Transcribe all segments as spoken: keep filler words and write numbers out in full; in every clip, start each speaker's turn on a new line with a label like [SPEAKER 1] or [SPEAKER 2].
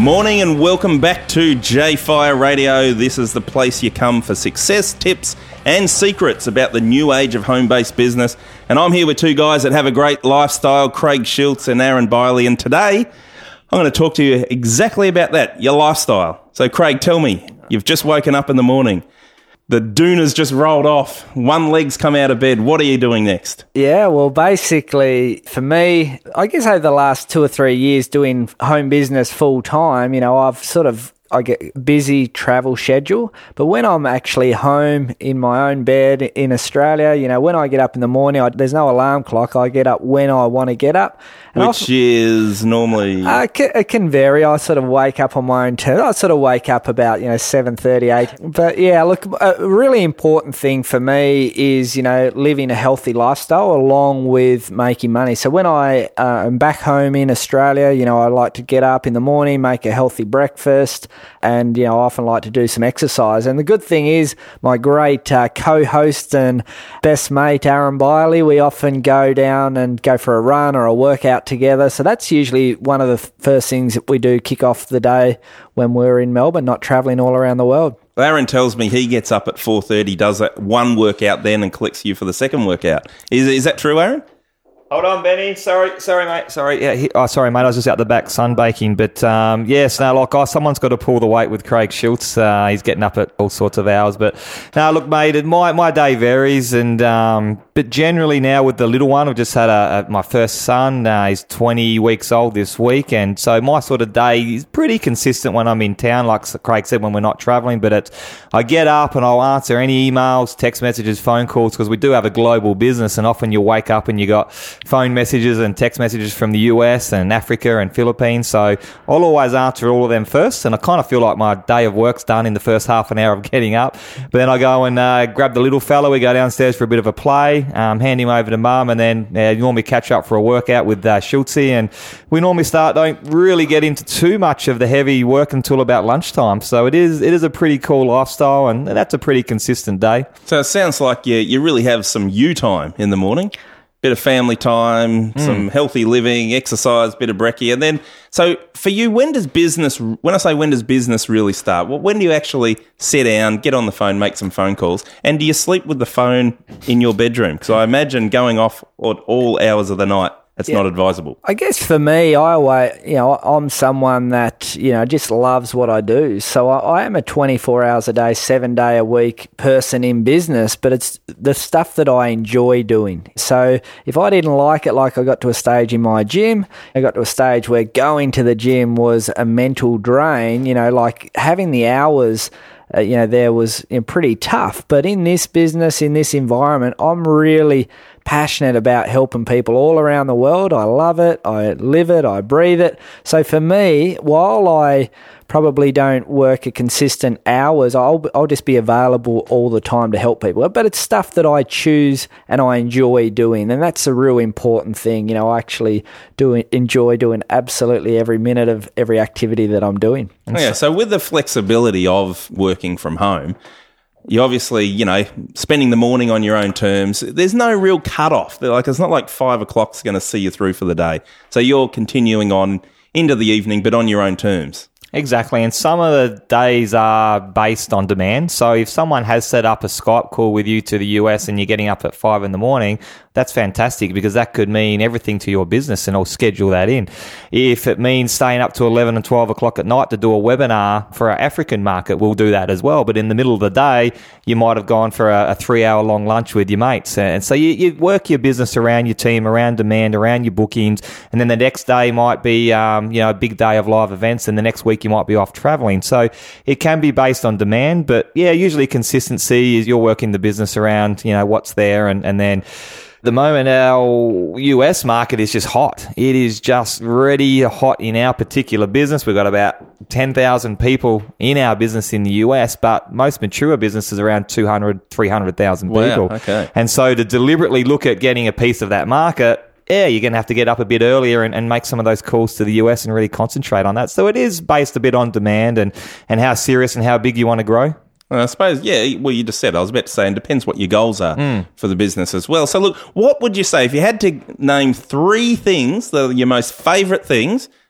[SPEAKER 1] Morning and welcome back to J Fire Radio. This is the place you come for success tips and secrets about the new age of home-based business. And I'm here with two guys that have a great lifestyle, Craig Schultz and Aaron Biley. And today, I'm going to talk to you exactly about that, your lifestyle. So Craig, tell me, you've just woken up in the morning. The doona's just rolled off. One leg's come out of bed. What are you doing next?
[SPEAKER 2] Yeah, well, basically, for me, I guess over the last two or three years doing home business full time, you know, I've sort of, I get busy travel schedule. But when I'm actually home in my own bed in Australia, you know, when I get up in the morning, I, there's no alarm clock. I get up when I want to get up.
[SPEAKER 1] And Which I'll, is normally...
[SPEAKER 2] Uh, it, can, it can vary. I sort of wake up on my own terms. I sort of wake up about, you know, seven thirty, eight. But yeah, look, a really important thing for me is, you know, living a healthy lifestyle along with making money. So when I uh, am back home in Australia, you know, I like to get up in the morning, make a healthy breakfast, and, you know, I often like to do some exercise. And the good thing is my great uh, co-host and best mate, Aaron Biley, we often go down and go for a run or a workout together. So that's usually one of the first things that we do kick off the day when we're in Melbourne, not travelling all around the world.
[SPEAKER 1] Aaron tells me he gets up at four thirty, does that one workout then and collects you for the second workout. Is is that true, Aaron?
[SPEAKER 3] Hold on, Benny. Sorry, sorry, mate. Sorry. Yeah. He, oh, sorry, mate. I was just out the back sunbaking. But um, yes, no, like, oh, someone's got to pull the weight with Craig Schultz. Uh, he's getting up at all sorts of hours. But now, look, mate, it, my my day varies, and um, but generally now with the little one, I've just had a, a, my first son. Uh, he's twenty weeks old this week, and so my sort of day is pretty consistent when I'm in town. Like Craig said, when we're not travelling, but it's I get up and I'll answer any emails, text messages, phone calls, because we do have a global business, and often you wake up and you got phone messages and text messages from the U S and Africa and Philippines. So I'll always answer all of them first, and I kind of feel like my day of work's done in the first half an hour of getting up. But then I go and uh, grab the little fella. We go downstairs for a bit of a play, um, hand him over to mum, and then uh, normally catch up for a workout with uh, Schultzy. And we normally start, don't really get into too much of the heavy work until about lunchtime. So it is it is a pretty cool lifestyle, and that's a pretty consistent day.
[SPEAKER 1] So it sounds like you, you really have some you time in the morning. Bit of family time, mm. some healthy living, exercise, bit of brekkie. And then, so for you, when does business, when I say when does business really start? Well, when do you actually sit down, get on the phone, make some phone calls? And do you sleep with the phone in your bedroom? Because I imagine going off at all hours of the night, it's yeah. not advisable.
[SPEAKER 2] I guess for me, I always, you know, I'm someone that, you know, just loves what I do. So I, I am a twenty-four hours a day, seven day a week person in business, but it's the stuff that I enjoy doing. So if I didn't like it, like I got to a stage in my gym, I got to a stage where going to the gym was a mental drain, you know, like having the hours Uh, you know, there was you know, pretty tough. But in this business, in this environment, I'm really passionate about helping people all around the world. I love it. I live it. I breathe it. So for me, while I probably don't work a consistent hours, I'll I'll just be available all the time to help people. But it's stuff that I choose and I enjoy doing, and that's a real important thing. You know, I actually do enjoy doing absolutely every minute of every activity that I'm doing.
[SPEAKER 1] And yeah, so with the flexibility of working from home, you obviously, you know, spending the morning on your own terms, there's no real cut-off. They're like, it's not like five o'clock's going to see you through for the day. So you're continuing on into the evening, but on your own terms.
[SPEAKER 3] Exactly, and some of the days are based on demand. So if someone has set up a Skype call with you to the U S and you're getting up at five in the morning, that's fantastic, because that could mean everything to your business, and I'll schedule that in. If it means staying up to eleven and twelve o'clock at night to do a webinar for our African market, we'll do that as well. But in the middle of the day, you might have gone for a, a three-hour long lunch with your mates. And so you, you work your business around your team, around demand, around your bookings, and then the next day might be um, you know, a big day of live events, and the next week you might be off traveling. So it can be based on demand, but yeah, usually consistency is you're working the business around, you know, what's there, and, and then the moment our U S market is just hot. It is just really hot in our particular business. We've got about ten thousand people in our business in the U S, but most mature businesses around two hundred, three hundred thousand people.
[SPEAKER 1] Wow, okay.
[SPEAKER 3] And so to deliberately look at getting a piece of that market, yeah, you're going to have to get up a bit earlier and, and make some of those calls to the U S and really concentrate on that. So it is based a bit on demand and, and how serious and how big you want to grow.
[SPEAKER 1] I suppose, yeah, well, you just said, I was about to say, and depends what your goals are mm. for the business as well. So, look, what would you say, if you had to name three things, the, your most favourite things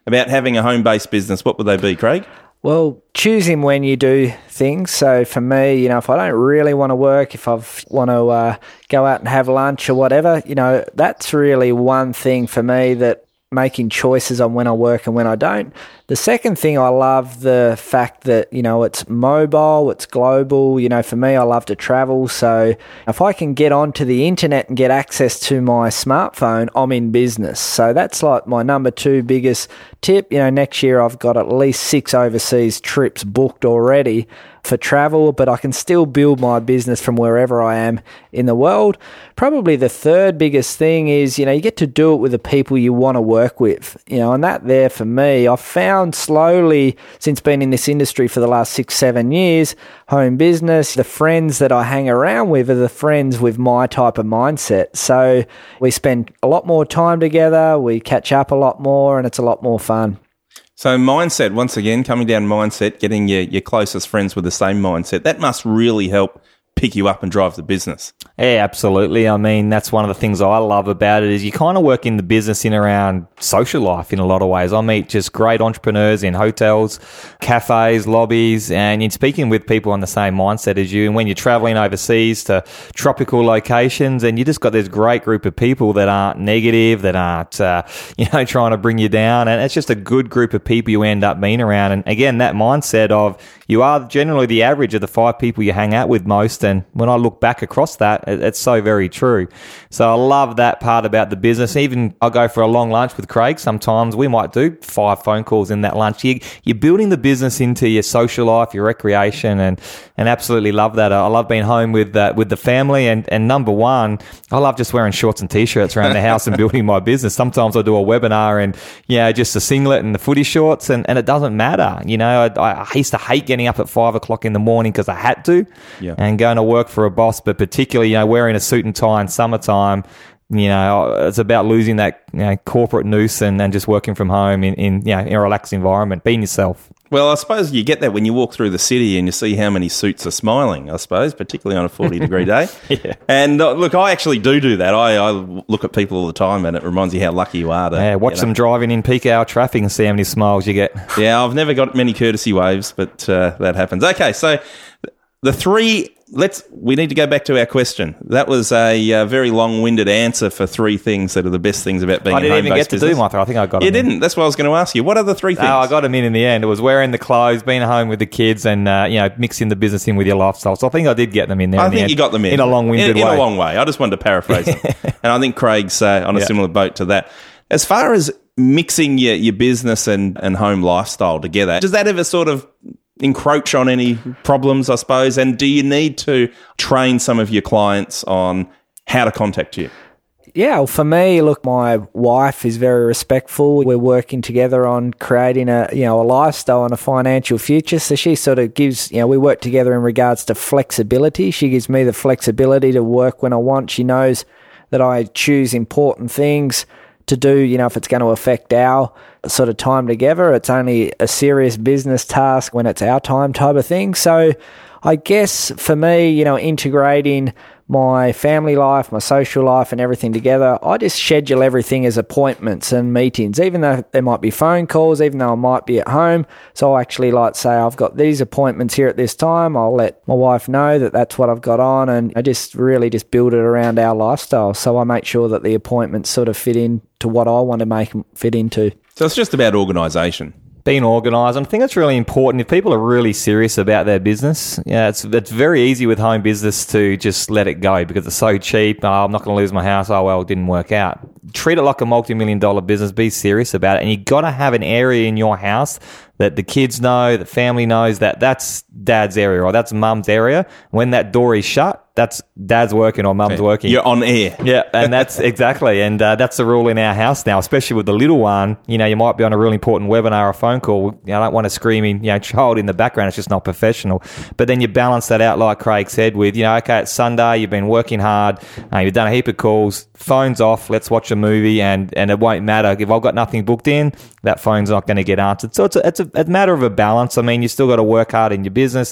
[SPEAKER 1] about having a home-based business, what would they be, Craig?
[SPEAKER 2] Well, choosing when you do things. So for me, you know, if I don't really want to work, if I want to uh, go out and have lunch or whatever, you know, that's really one thing for me, that making choices on when I work and when I don't. The second thing, I love the fact that, you know, it's mobile, it's global. You know, for me, I love to travel. So if I can get onto the internet and get access to my smartphone, I'm in business. So that's like my number two biggest tip. You know, next year I've got at least six overseas trips booked already for travel, but I can still build my business from wherever I am in the world. Probably the third biggest thing is, you know, you get to do it with the people you want to work with, you know, and that there for me, I've found slowly since being in this industry for the last six, seven years, home business, the friends that I hang around with are the friends with my type of mindset. So we spend a lot more time together, we catch up a lot more, and it's a lot more fun.
[SPEAKER 1] So mindset, once again, coming down mindset, getting your, your closest friends with the same mindset, that must really help pick you up and drive the business.
[SPEAKER 3] Yeah, absolutely. I mean, that's one of the things I love about it is you kind of work in the business in around social life in a lot of ways. I meet just great entrepreneurs in hotels, cafes, lobbies, and you're speaking with people on the same mindset as you. And when you're traveling overseas to tropical locations, and you just got this great group of people that aren't negative, that aren't, uh, you know, trying to bring you down. And it's just a good group of people you end up being around. And again, that mindset of you are generally the average of the five people you hang out with most. And when I look back across that, it's so very true. So I love that part about the business. Even I go for a long lunch with Craig. Sometimes we might do five phone calls in that lunch. You, you're building the business into your social life, your recreation, and and absolutely love that. I love being home with uh, with the family. And, and number one, I love just wearing shorts and t-shirts around the house and building my business. Sometimes I do a webinar and, you know, just a singlet and the footy shorts, and, and it doesn't matter. You know, I, I used to hate getting up at five o'clock in the morning because I had to,
[SPEAKER 1] yeah.
[SPEAKER 3] and going to work for a boss, but particularly, you know, wearing a suit and tie in summertime, you know, it's about losing that, you know, corporate noose and, and just working from home in, in, you know, in a relaxed environment, being yourself.
[SPEAKER 1] Well, I suppose you get that when you walk through the city and you see how many suits are smiling, I suppose, particularly on a forty-degree day.
[SPEAKER 3] Yeah.
[SPEAKER 1] And uh, look, I actually do do that. I, I look at people all the time, and it reminds you how lucky you are to...
[SPEAKER 3] Yeah, watch
[SPEAKER 1] you know.
[SPEAKER 3] them driving in peak hour traffic and see how many smiles you get.
[SPEAKER 1] Yeah, I've never got many courtesy waves, but uh, that happens. Okay, so the three... Let's. We need to go back to our question. That was a uh, very long-winded answer for three things that are the best things about being
[SPEAKER 3] I
[SPEAKER 1] a
[SPEAKER 3] didn't even get to
[SPEAKER 1] business.
[SPEAKER 3] do my three. I think I got
[SPEAKER 1] You
[SPEAKER 3] them in.
[SPEAKER 1] didn't. That's what I was going to ask you. What are the three things?
[SPEAKER 3] No, I got them in in the end. It was wearing the clothes, being home with the kids, and uh, you know, mixing the business in with your lifestyle. So I think I did get them in there.
[SPEAKER 1] I
[SPEAKER 3] in the
[SPEAKER 1] think
[SPEAKER 3] end,
[SPEAKER 1] you got them in.
[SPEAKER 3] in a long-winded
[SPEAKER 1] in, in
[SPEAKER 3] way.
[SPEAKER 1] a long way. I just wanted to paraphrase them. And I think Craig's uh, on a
[SPEAKER 3] Yeah.
[SPEAKER 1] similar boat to that. As far as mixing your, your business and, and home lifestyle together, does that ever sort of encroach on any problems, I suppose? And do you need to train some of your clients on how to contact you?
[SPEAKER 2] Yeah, well, for me, look, my wife is very respectful. We're working together on creating a, you know, a lifestyle and a financial future. So she sort of gives, you know, we work together in regards to flexibility. She gives me the flexibility to work when I want. She knows that I choose important things to do, you know, if it's going to affect our sort of time together. It's only a serious business task when it's our time type of thing. So I guess for me, you know, integrating my family life, my social life and everything together, I just schedule everything as appointments and meetings, even though there might be phone calls, even though I might be at home. So I actually like say, I've got these appointments here at this time. I'll let my wife know that that's what I've got on, and I just really just build it around our lifestyle. So I make sure that the appointments sort of fit in to what I want to make them fit into.
[SPEAKER 1] So it's just about organisation.
[SPEAKER 3] Being organised. I think it's really important. If people are really serious about their business, yeah, it's it's very easy with home business to just let it go because it's so cheap. Oh, I'm not going to lose my house. Oh, well, it didn't work out. Treat it like a multi-million dollar business. Be serious about it. And you got to have an area in your house that the kids know, the family knows that that's dad's area or that's mum's area. When that door is shut, that's dad's working or mum's working.
[SPEAKER 1] You're on air.
[SPEAKER 3] Yeah, and that's exactly, and uh, that's the rule in our house now, especially with the little one. You know, you might be on a really important webinar or phone call. You know, I don't want a screaming, you know, child in the background. It's just not professional. But then you balance that out, like Craig said, with, you know, okay, it's Sunday, you've been working hard, uh, you've done a heap of calls, phone's off, let's watch a movie, and, and it won't matter. If I've got nothing booked in, that phone's not going to get answered. So it's a, it's a, a matter of a balance. I mean, you still got to work hard in your business,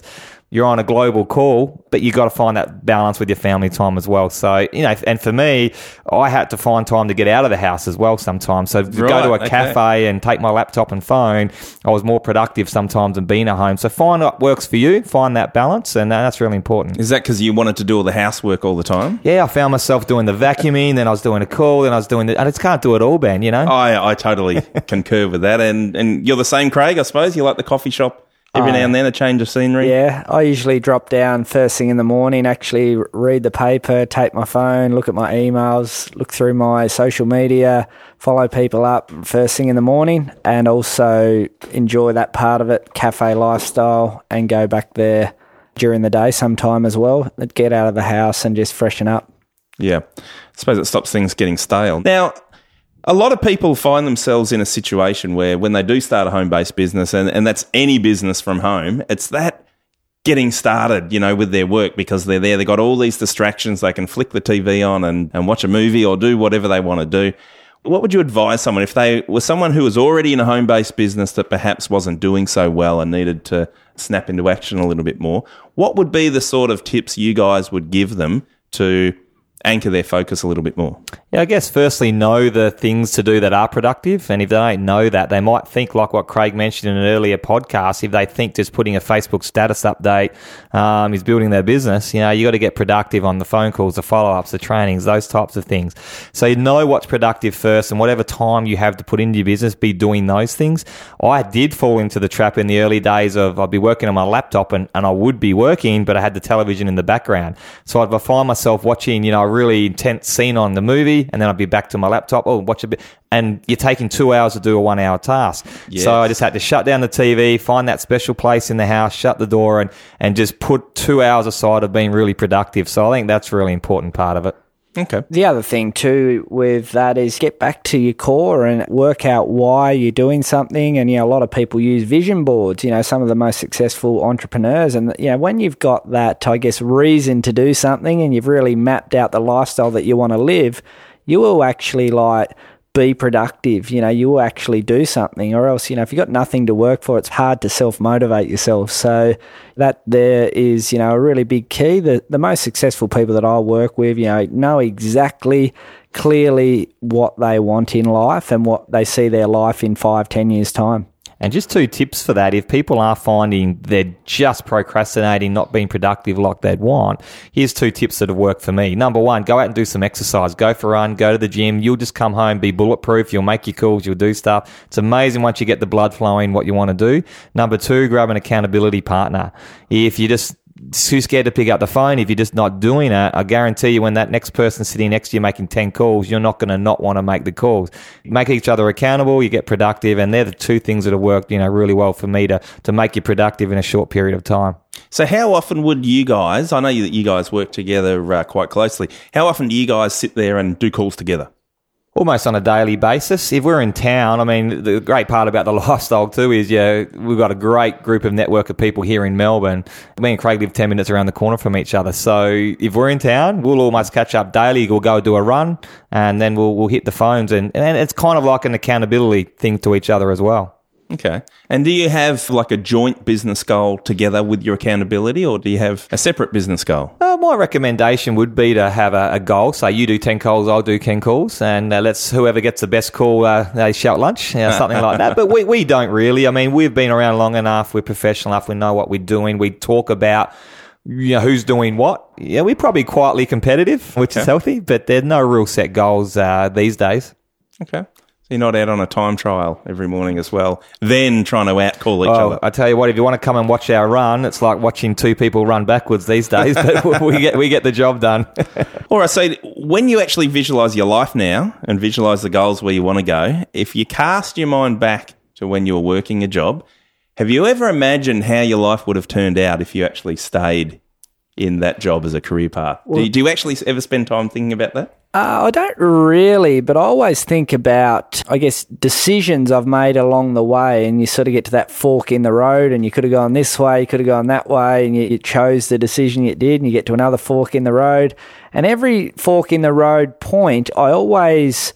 [SPEAKER 3] you're on a global call, but you got to find that balance with your family time as well. So, you know, and for me, I had to find time to get out of the house as well sometimes. So to
[SPEAKER 1] Right,
[SPEAKER 3] go to a
[SPEAKER 1] okay.
[SPEAKER 3] cafe and take my laptop and phone, I was more productive sometimes than being at home. So find what works for you, find that balance, and that's really important.
[SPEAKER 1] Is that because you wanted to do all the housework all the time?
[SPEAKER 3] Yeah, I found myself doing the vacuuming, then I was doing a call, then I was doing the... I just can't do it all, Ben, you know?
[SPEAKER 1] I, I totally concur with that. And, and you're the same, Craig, I suppose? You like the coffee shop every
[SPEAKER 2] Oh.
[SPEAKER 1] now and then, a change of scenery?
[SPEAKER 2] Yeah, I usually drop down first thing in the morning, actually read the paper, take my phone, look at my emails, look through my social media, follow people up first thing in the morning, and also enjoy that part of it, cafe lifestyle, and go back there during the day sometime as well. Get out of the house and just freshen up.
[SPEAKER 1] Yeah. I suppose it stops things getting stale. Now, a lot of people find themselves in a situation where when they do start a home-based business, and, and that's any business from home, it's that getting started, you know, with their work because they're there. They've got all these distractions. They can flick the T V on and, and watch a movie or do whatever they want to do. What would you advise someone if they were someone who was already in a home-based business that perhaps wasn't doing so well and needed to snap into action a little bit more? What would be the sort of tips you guys would give them to anchor their focus a little bit more?
[SPEAKER 3] Yeah, I guess firstly, know the things to do that are productive. And if they don't know that, they might think like what Craig mentioned in an earlier podcast, if they think just putting a Facebook status update um, is building their business, you know, you got to get productive on the phone calls, the follow-ups, the trainings, those types of things. So you know what's productive first, and whatever time you have to put into your business, be doing those things. I did fall into the trap in the early days of I'd be working on my laptop and, and I would be working, but I had the television in the background. So I'd find myself watching, you know, a really intense scene on the movie, and then I'd be back to my laptop, oh, watch a bit, and you're taking two hours to do a one-hour task.
[SPEAKER 1] Yes.
[SPEAKER 3] So I just had to shut down the T V, find that special place in the house, shut the door, and, and just put two hours aside of being really productive. So I think that's a really important part of it.
[SPEAKER 1] Okay.
[SPEAKER 2] The other thing too with that is get back to your core and work out why you're doing something. And, you know, a lot of people use vision boards, you know, some of the most successful entrepreneurs. And, you know, when you've got that, I guess, reason to do something and you've really mapped out the lifestyle that you want to live, you will actually like be productive, you know, you will actually do something, or else, you know, if you've got nothing to work for, it's hard to self-motivate yourself. So that there is, you know, a really big key. The, the most successful people that I work with, you know, know exactly clearly what they want in life and what they see their life in five, ten years' time.
[SPEAKER 3] And just two tips for that. If people are finding they're just procrastinating, not being productive like they'd want, here's two tips that have worked for me. Number one, go out and do some exercise. Go for a run, go to the gym. You'll just come home, be bulletproof. You'll make your calls, you'll do stuff. It's amazing once you get the blood flowing what you want to do. Number two, grab an accountability partner. If you just too scared to pick up the phone, if you're just not doing it, I guarantee you when that next person sitting next to you making ten calls, you're not going to not want to make the calls. Make each other accountable, you get productive, and they're the two things that have worked, you know, really well for me to, to make you productive in a short period of time.
[SPEAKER 1] So how often would you guys, I know that you guys work together uh, quite closely, how often do you guys sit there and do calls together?
[SPEAKER 3] Almost on a daily basis. If we're in town, I mean, the great part about the lifestyle too is, yeah, we've got a great group of network of people here in Melbourne. Me and Craig live ten minutes around the corner from each other. So if we're in town, we'll almost catch up daily. We'll go do a run and then we'll we'll hit the phones. And, and it's kind of like an accountability thing to each other as well.
[SPEAKER 1] Okay. And do you have like a joint business goal together with your accountability, or do you have a separate business goal?
[SPEAKER 3] Uh, my recommendation would be to have a, a goal. So you do ten calls, I'll do ten calls, and uh, let's whoever gets the best call, uh, they shout lunch, you know, something like that. But we, we don't really. I mean, we've been around long enough. We're professional enough. We know what we're doing. We talk about, you know, who's doing what. Yeah, we're probably quietly competitive, which
[SPEAKER 1] Okay.
[SPEAKER 3] is healthy, but there's no real set goals uh, these days.
[SPEAKER 1] Okay. So you're not out on a time trial every morning as well, then trying to out-call each
[SPEAKER 3] Oh,
[SPEAKER 1] other.
[SPEAKER 3] I tell you what, if you want to come and watch our run, it's like watching two people run backwards these days, but we get we get the job done.
[SPEAKER 1] All right, so when you actually visualise your life now and visualise the goals where you want to go, if you cast your mind back to when you were working a job, have you ever imagined how your life would have turned out if you actually stayed in that job as a career path? do, you, do you actually ever spend time thinking about that?
[SPEAKER 2] Uh, I don't really, but I always think about, I guess, decisions I've made along the way, and you sort of get to that fork in the road, and you could have gone this way, you could have gone that way, and you, you chose the decision you did, and you get to another fork in the road. And every fork in the road point, I always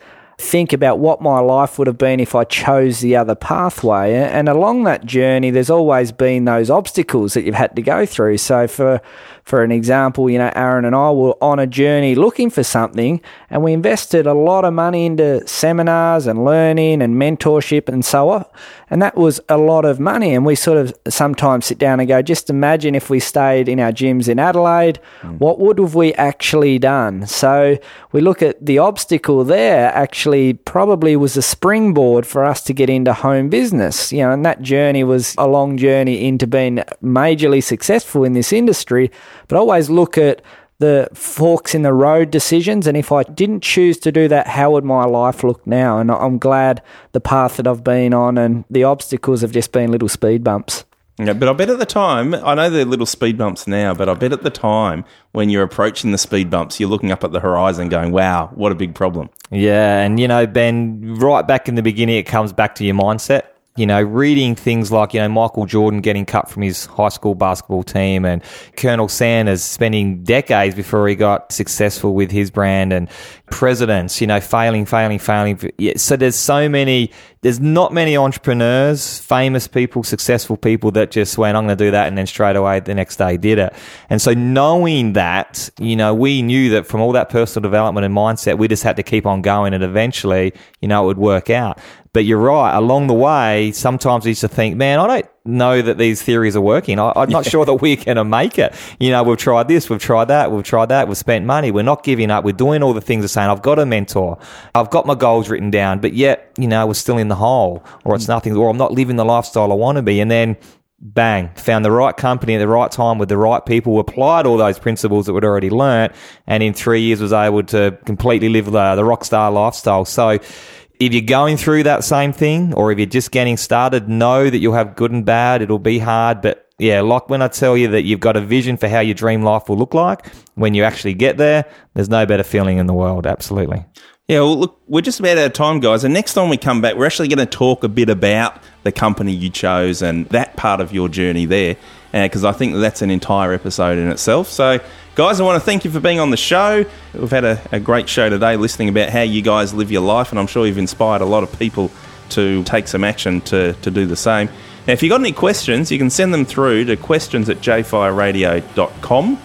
[SPEAKER 2] think about what my life would have been if I chose the other pathway. And along that journey, there's always been those obstacles that you've had to go through. So for for an example, you know, Aaron and I were on a journey looking for something, and we invested a lot of money into seminars and learning and mentorship and so on. And that was a lot of money. And we sort of sometimes sit down and go, just imagine if we stayed in our gyms in Adelaide, mm. what would have we actually done? So we look at the obstacle there actually probably was a springboard for us to get into home business. You know, and that journey was a long journey into being majorly successful in this industry. But I always look at the forks in the road decisions, and if I didn't choose to do that, how would my life look now? And I'm glad the path that I've been on and the obstacles have just been little speed bumps.
[SPEAKER 1] Yeah, but I bet at the time, I know they're little speed bumps now, but I bet at the time when you're approaching the speed bumps, you're looking up at the horizon going, wow, what a big problem.
[SPEAKER 3] Yeah, and you know, Ben, right back in the beginning, it comes back to your mindset. You know, reading things like, you know, Michael Jordan getting cut from his high school basketball team, and Colonel Sanders spending decades before he got successful with his brand, and presidents, you know, failing, failing, failing. So there's so many, there's not many entrepreneurs, famous people, successful people that just went, I'm going to do that, and then straight away the next day did it. And so knowing that, you know, we knew that from all that personal development and mindset, we just had to keep on going, and eventually, you know, it would work out. But you're right, along the way, sometimes we used to think, man, I don't know that these theories are working. I, I'm not sure that we're going to make it. You know, we've tried this, we've tried that, we've tried that, we've spent money, we're not giving up, we're doing all the things of saying, I've got a mentor, I've got my goals written down, but yet, you know, we're still in the hole, or it's nothing, or I'm not living the lifestyle I want to be. And then, bang, found the right company at the right time with the right people, applied all those principles that we'd already learnt, and in three years was able to completely live the, the rock star lifestyle. So, if you're going through that same thing, or if you're just getting started, know that you'll have good and bad. It'll be hard, but yeah, like when I tell you that you've got a vision for how your dream life will look like, when you actually get there, there's no better feeling in the world. Absolutely.
[SPEAKER 1] Yeah, well, look, we're just about out of time, guys. And next time we come back, we're actually going to talk a bit about the company you chose and that part of your journey there, because uh, I think that's an entire episode in itself. So, guys, I want to thank you for being on the show. We've had a, a great show today listening about how you guys live your life, and I'm sure you've inspired a lot of people to take some action to, to do the same. Now, if you've got any questions, you can send them through to questions at j fire radio dot com.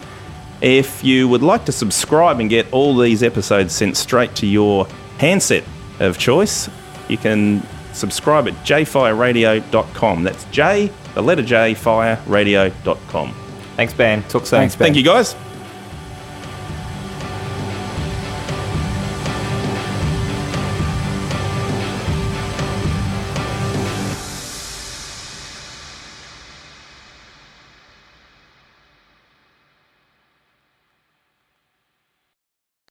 [SPEAKER 1] If you would like to subscribe and get all these episodes sent straight to your handset of choice, you can subscribe at j fire radio dot com. That's J, the letter J, fire radio dot com.
[SPEAKER 3] Thanks, Ben. Talk soon.
[SPEAKER 2] Thanks, Ben.
[SPEAKER 1] Thank you, guys.